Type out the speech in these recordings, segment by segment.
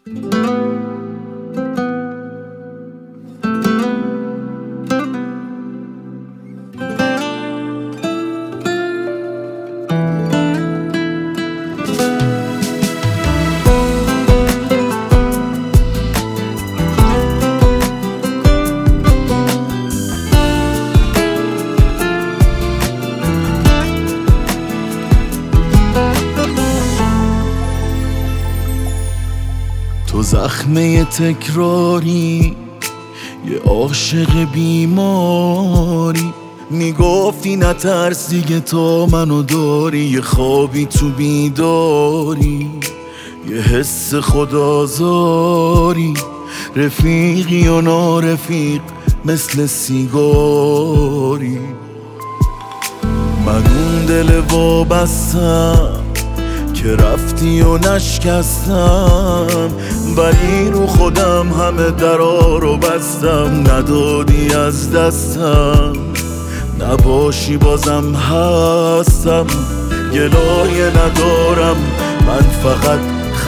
تو زخمه تکراری، یه عاشق بیماری. میگفتی نترس دیگه تا منو داری، یه خوابی تو بیداری، یه حس خودآزاری. رفیقی و نارفیق مثل سیگاری. من اون دل وابستم که رفتی و نشکستم، ولی رو خودم همه درا رو بستم. ندادی از دستم، نباشی بازم هستم. گلایه ندارم، من فقط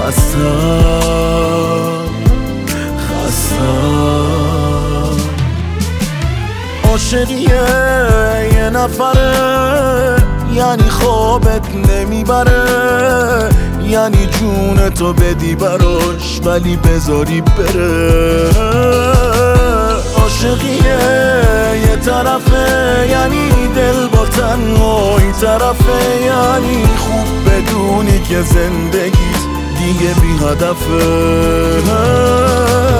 خستم. عاشقیه یه نفره، یعنی خوابت نمیبره، یعنی جون تو بدی براش ولی بذاری بره. عاشقیه یه طرفه، یعنی دل با تنهایی طرفه، یعنی خوب بدونی که زندگیت دیگه بی هدفه.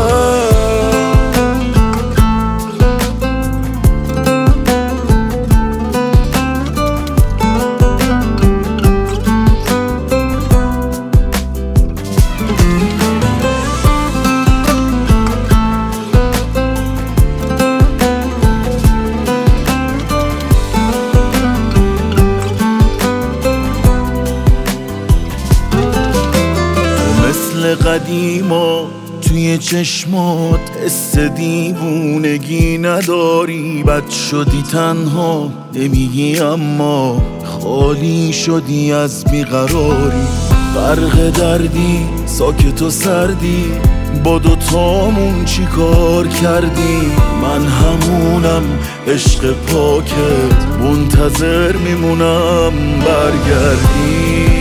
مثل قدیما توی چشمات حس دیوونگی نداری. بد شدی تنها نمیگی اما خالی شدی از بیقراری. غرق دردی ساکت و سردی، با دوتامون چی کار کردی؟ من همونم عشق پاکت، منتظر میمونم برگردی.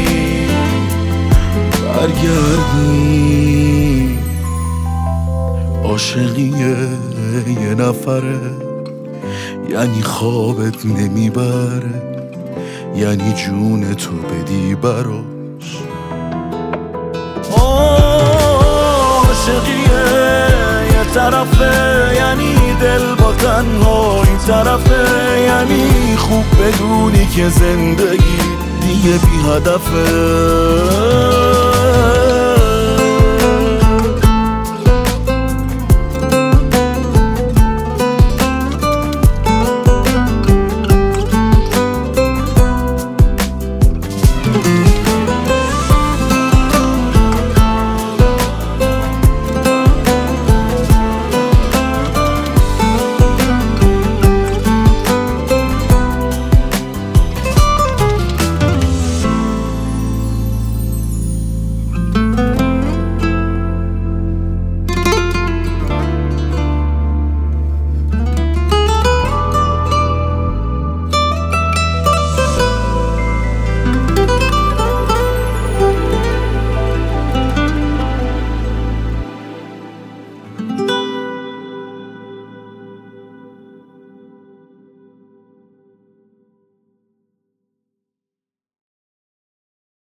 عاشقیه یه نفره، یعنی خوابت نمیبره، یعنی جون تو بدی براش. عاشقیه یه طرفه، یعنی دل با تنهایی طرفه، یعنی خوب بدونی که زندگی دیگه بی هدفه.